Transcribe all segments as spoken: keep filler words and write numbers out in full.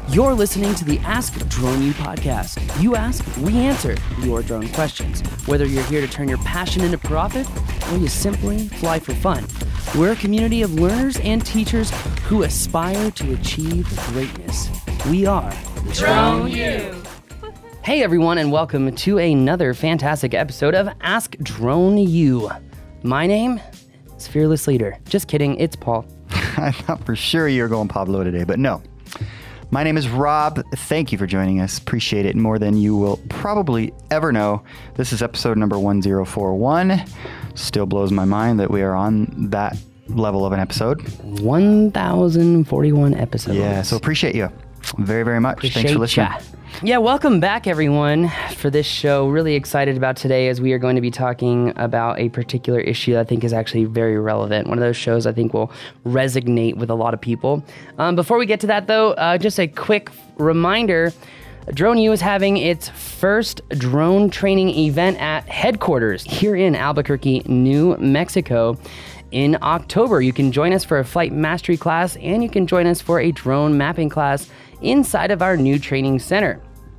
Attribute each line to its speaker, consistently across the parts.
Speaker 1: You're listening to the Ask Drone U podcast. You ask, we answer your drone questions. Whether you're here to turn your passion into profit or you simply fly for fun, we're a community of learners and teachers who aspire to achieve greatness. We are
Speaker 2: Drone U.
Speaker 1: Hey everyone, and welcome to another fantastic episode of Ask Drone U. My name is Fearless Leader. Just kidding, it's Paul.
Speaker 3: I thought for sure you were going Pablo today, but no. My name is Rob. Thank you for joining us. Appreciate it more than you will probably ever know. This is episode number one thousand forty-one. Still blows my mind that we are on that level of an episode.
Speaker 1: one thousand forty-one episodes.
Speaker 3: Yeah, so appreciate you very, very much.
Speaker 1: Appreciate
Speaker 3: Thanks for listening.
Speaker 1: Ya. Yeah, welcome back, everyone, for this show. Really excited about today as we are going to be talking about a particular issue that I think is actually very relevant. One of those shows I think will resonate with a lot of people. Um, before we get to that, though, uh, just a quick reminder. Drone U is having its first drone training event at headquarters here in Albuquerque, New Mexico. In October, you can join us for a flight mastery class, and you can join us for a drone mapping class inside of our new training center.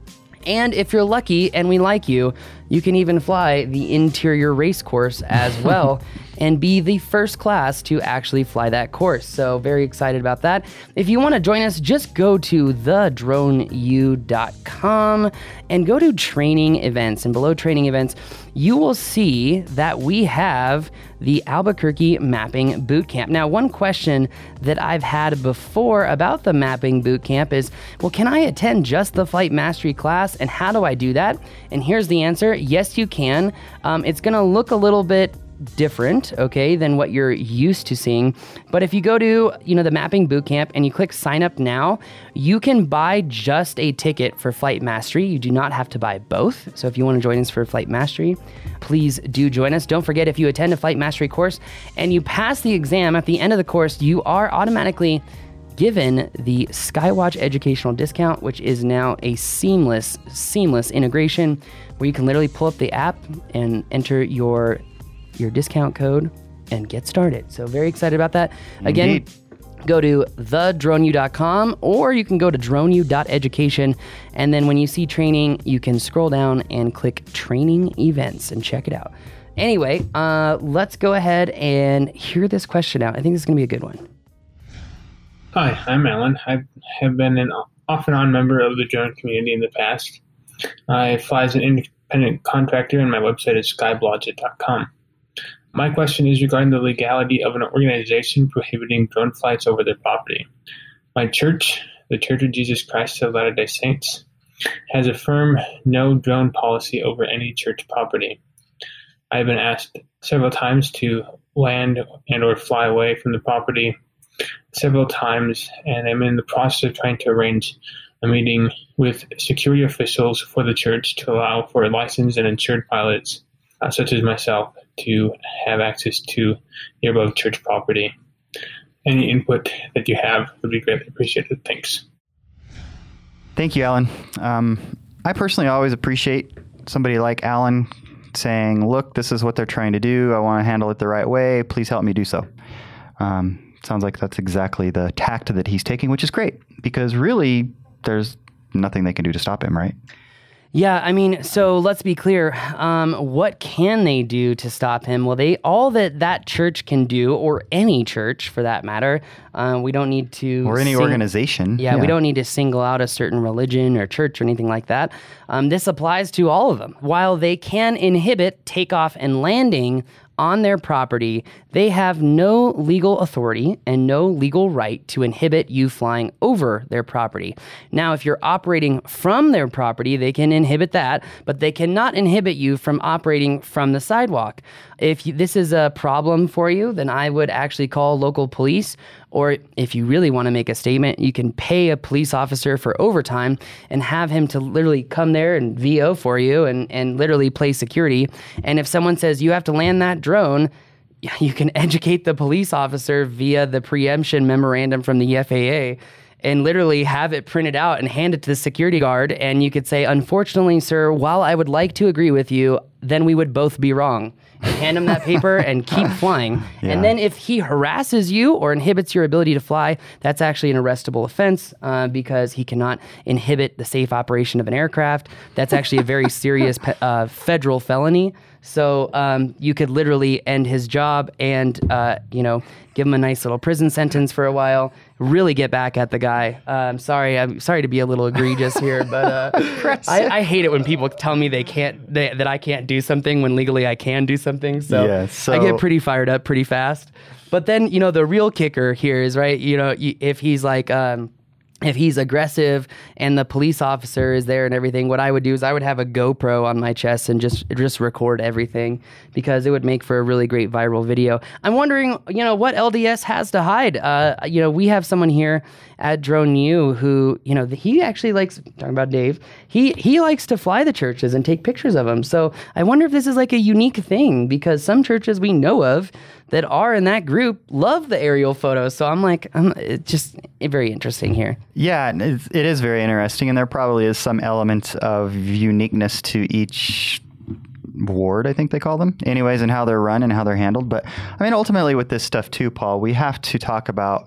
Speaker 1: And if you're lucky and we like you, you can even fly the interior race course as well and be the first class to actually fly that course. So very excited about that. If you want to join us, just go to the drone u dot com and go to training events. And below training events, you will see that we have the Albuquerque Mapping Bootcamp. Now, one question that I've had before about the Mapping Bootcamp is, well, can I attend just the Flight Mastery class, and how do I do that? And here's the answer. Yes, you can. Um, it's going to look a little bit different, okay, than what you're used to seeing. But if you go to, you know, the Mapping Bootcamp and you click sign up now, you can buy just a ticket for Flight Mastery. You do not have to buy both. So if you want to join us for Flight Mastery, please do join us. Don't forget, if you attend a Flight Mastery course and you pass the exam at the end of the course, you are automatically given the Skywatch educational discount, which is now a seamless, seamless integration where you can literally pull up the app and enter your your discount code and get started. So very excited about that. Again,
Speaker 3: Indeed.
Speaker 1: Go to the drone u dot com, or you can go to drone u dot education, and then when you see training, you can scroll down and click training events and check it out. Anyway, uh, let's go ahead and hear this question out. I think this is going to be a good one.
Speaker 2: Hi, I'm Alan. I have been an off and on member of the drone community in the past. I fly as an independent contractor, and my website is skyblodget dot com. My question is regarding the legality of an organization prohibiting drone flights over their property. My church, the Church of Jesus Christ of Latter-day Saints, has a firm no drone policy over any church property. I have been asked several times to land and or fly away from the property several times, and I'm in the process of trying to arrange a meeting with security officials for the church to allow for licensed and insured pilots, uh, such as myself, to have access to the above church property. Any input that you have would be greatly appreciated. Thanks.
Speaker 3: Thank you, Alan. Um, I personally always appreciate somebody like Alan saying, look, this is what they're trying to do. I want to handle it the right way. Please help me do so. Um, sounds like that's exactly the tact that he's taking, which is great, because really there's nothing they can do to stop him, right?
Speaker 1: Yeah, I mean, so let's be clear. Um, what can they do to stop him? Well, they all that that church can do, or any church for that matter, uh, we don't need to...
Speaker 3: Or any
Speaker 1: sing-
Speaker 3: organization.
Speaker 1: Yeah, yeah, we don't need to single out a certain religion or church or anything like that. Um, this applies to all of them. While they can inhibit takeoff and landing on their property, they have no legal authority and no legal right to inhibit you flying over their property. Now, if you're operating from their property, they can inhibit that, but they cannot inhibit you from operating from the sidewalk. If you, this is a problem for you, then I would actually call local police, or if you really want to make a statement, you can pay a police officer for overtime and have him to literally come there and V O for you and, and literally play security. And if someone says you have to land that drone, you can educate the police officer via the preemption memorandum from the F A A and literally have it printed out and hand it to the security guard. And you could say, unfortunately, sir, while I would like to agree with you, then we would both be wrong. Hand him that paper and keep flying.
Speaker 3: Yeah.
Speaker 1: And then if he harasses you or inhibits your ability to fly, that's actually an arrestable offense uh, because he cannot inhibit the safe operation of an aircraft. That's actually a very serious pe- uh, federal felony. So um, you could literally end his job and, uh, you know, give him a nice little prison sentence for a while, really get back at the guy. Uh, I'm sorry. I'm sorry to be a little egregious here, but uh, I, I hate it when people tell me they can't, they, that I can't do something when legally I can do something. So,
Speaker 3: Yeah, so-
Speaker 1: I get pretty fired up pretty fast. But then, you know, the real kicker here is, right, you know, if he's like... Um, if he's aggressive and the police officer is there and everything, what I would do is I would have a GoPro on my chest and just just record everything because it would make for a really great viral video. I'm wondering, you know, what L D S has to hide. Uh, you know, we have someone here at Drone U who, you know, he actually likes, talking about Dave, he, he likes to fly the churches and take pictures of them. So I wonder if this is like a unique thing because some churches we know of that are in that group love the aerial photos. So I'm like, I'm, it's just very interesting here.
Speaker 3: Yeah, it it is very interesting, and there probably is some element of uniqueness to each ward, I think they call them, anyways, and how they're run and how they're handled. But I mean, ultimately with this stuff too, Paul, we have to talk about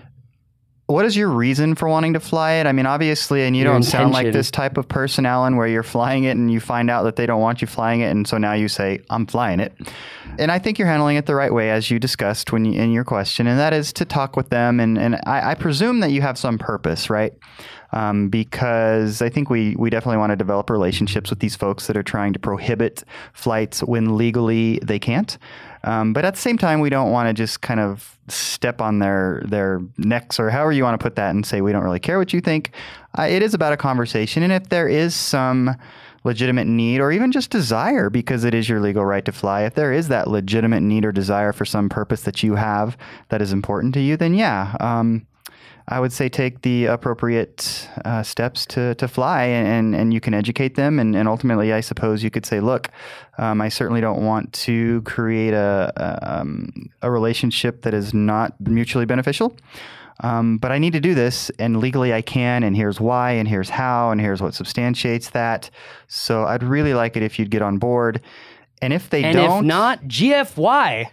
Speaker 3: what is your reason for wanting to fly it? I mean, obviously, and you
Speaker 1: Your
Speaker 3: don't sound like
Speaker 1: intention.
Speaker 3: this type of person, Alan, where you're flying it and you find out that they don't want you flying it, and so now you say, I'm flying it. And I think you're handling it the right way, as you discussed when you, in your question, and that is to talk with them. And, and I, I presume that you have some purpose, right? Um, because I think we, we definitely want to develop relationships with these folks that are trying to prohibit flights when legally they can't. Um, but at the same time, we don't want to just kind of step on their their necks or however you want to put that and say we don't really care what you think. Uh, it is about a conversation. And if there is some legitimate need or even just desire, because it is your legal right to fly, if there is that legitimate need or desire for some purpose that you have that is important to you, then yeah, um, I would say take the appropriate uh, steps to, to fly, and, and you can educate them. And, and ultimately, I suppose you could say, look, um, I certainly don't want to create a, a, um, a relationship that is not mutually beneficial. Um, but I need to do this, and legally I can, and here's why, and here's how, and here's what substantiates that. So I'd really like it if you'd get on board. And if they
Speaker 1: And
Speaker 3: don't...
Speaker 1: if not, G F Y.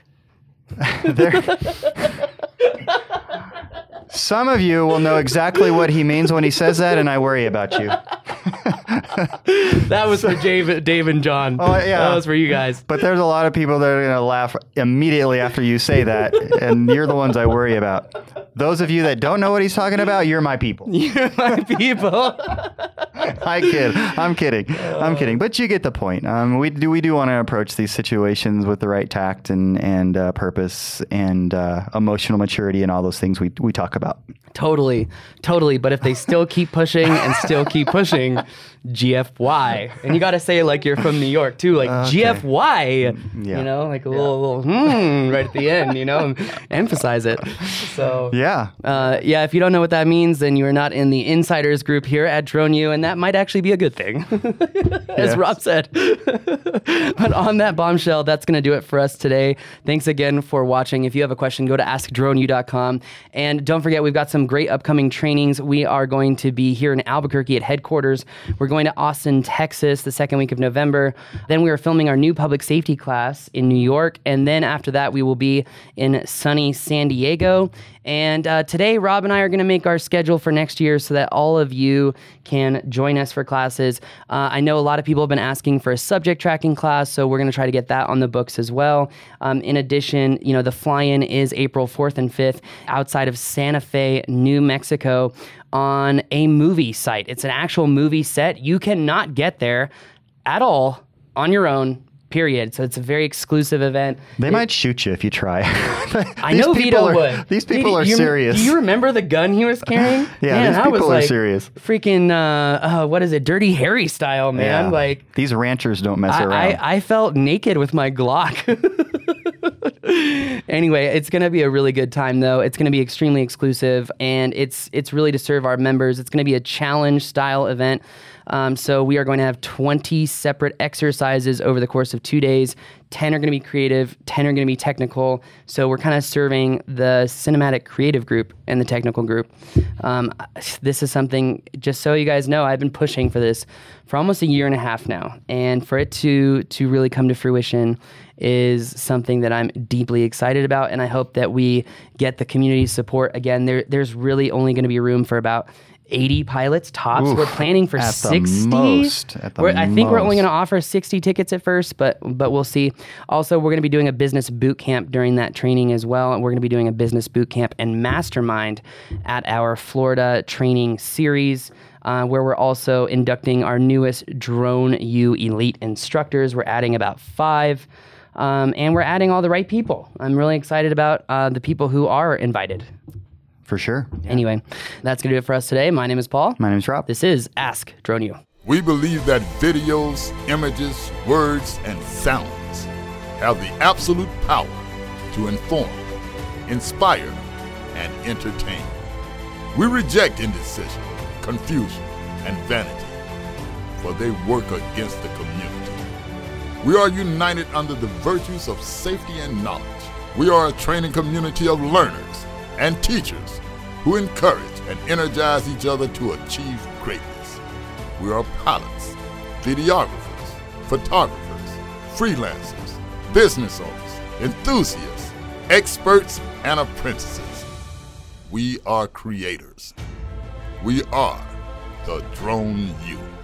Speaker 3: Some of you will know exactly what he means when he says that, and I worry about you.
Speaker 1: That was for Dave, Dave and John.
Speaker 3: Oh, yeah.
Speaker 1: That was for you guys.
Speaker 3: But there's a lot of people that are going to laugh immediately after you say that, and you're the ones I worry about. Those of you that don't know what he's talking about, you're my people.
Speaker 1: You're my people.
Speaker 3: I kid. I'm kidding. I'm kidding. But you get the point. Um, we do we do want to approach these situations with the right tact and and uh, purpose and uh, emotional maturity and all those things we we talk about.
Speaker 1: Totally, totally. But if they still keep pushing and still keep pushing, G F Y. And you got to say it like you're from New York too, like
Speaker 3: Okay.
Speaker 1: G F Y.
Speaker 3: Yeah.
Speaker 1: You know, like a little, little hmm right at the end. You know, emphasize it. So
Speaker 3: Yeah.
Speaker 1: Uh, yeah, if you don't know what that means, then you are not in the insiders group here at Drone U, and that might actually be a good thing, as
Speaker 3: Yes.
Speaker 1: Rob said. But on that bombshell, that's going to do it for us today. Thanks again for watching. If you have a question, go to ask drone u dot com. And don't forget, we've got some great upcoming trainings. We are going to be here in Albuquerque at headquarters. We're going to Austin, Texas, the second week of November. Then we are filming our new public safety class in New York. And then after that, we will be in sunny San Diego. And uh, today, Rob and I are going to make our schedule for next year so that all of you can join us for classes. Uh, I know a lot of people have been asking for a subject tracking class, so we're going to try to get that on the books as well. Um, in addition, you know, the fly-in is April fourth and fifth outside of Santa Fe, New Mexico, on a movie site. It's an actual movie set. You cannot get there at all on your own. Period. So it's a very exclusive event.
Speaker 3: They
Speaker 1: It-
Speaker 3: might shoot you if you try.
Speaker 1: I
Speaker 3: These
Speaker 1: know
Speaker 3: people
Speaker 1: Vito
Speaker 3: are,
Speaker 1: would.
Speaker 3: These people
Speaker 1: Dude,
Speaker 3: are
Speaker 1: you,
Speaker 3: serious.
Speaker 1: Do you remember the gun he was carrying?
Speaker 3: Yeah,
Speaker 1: man,
Speaker 3: these
Speaker 1: that was
Speaker 3: people are
Speaker 1: like
Speaker 3: serious.
Speaker 1: Freaking, uh, uh, what is it? Dirty Harry style, man.
Speaker 3: Yeah.
Speaker 1: Like
Speaker 3: These ranchers don't mess
Speaker 1: I,
Speaker 3: around.
Speaker 1: I, I felt naked with my Glock. Anyway, it's going to be a really good time, though. It's going to be extremely exclusive, and it's it's really to serve our members. It's going to be a challenge-style event. Um, so we are going to have twenty separate exercises over the course of two days, ten are going to be creative, ten are going to be technical. So we're kind of serving the cinematic creative group and the technical group. Um, this is something, just so you guys know, I've been pushing for this for almost a year and a half now. And for it to to really come to fruition is something that I'm deeply excited about. And I hope that we get the community support. Again, there there's really only going to be room for about eighty pilots tops.
Speaker 3: Oof,
Speaker 1: we're planning for
Speaker 3: at
Speaker 1: sixty.
Speaker 3: The most, at the
Speaker 1: we're, I think we're only
Speaker 3: most.
Speaker 1: going to offer sixty tickets at first, but but we'll see. Also, we're going to be doing a business boot camp during that training as well. And we're going to be doing a business boot camp and mastermind at our Florida training series, uh, where we're also inducting our newest Drone U Elite instructors. We're adding about five. Um, and we're adding all the right people. I'm really excited about uh, the people who are invited.
Speaker 3: For sure. Yeah.
Speaker 1: Anyway, that's going to do it for us today. My name is Paul.
Speaker 3: My name is Rob.
Speaker 1: This is Ask Drone U.
Speaker 4: We believe that videos, images, words, and sounds have the absolute power to inform, inspire, and entertain. We reject indecision, confusion, and vanity, for they work against the community. We are united under the virtues of safety and knowledge. We are a training community of learners and teachers who encourage and energize each other to achieve greatness. We are pilots, videographers, photographers, freelancers, business owners, enthusiasts, experts, and apprentices. We are creators. We are the Drone U.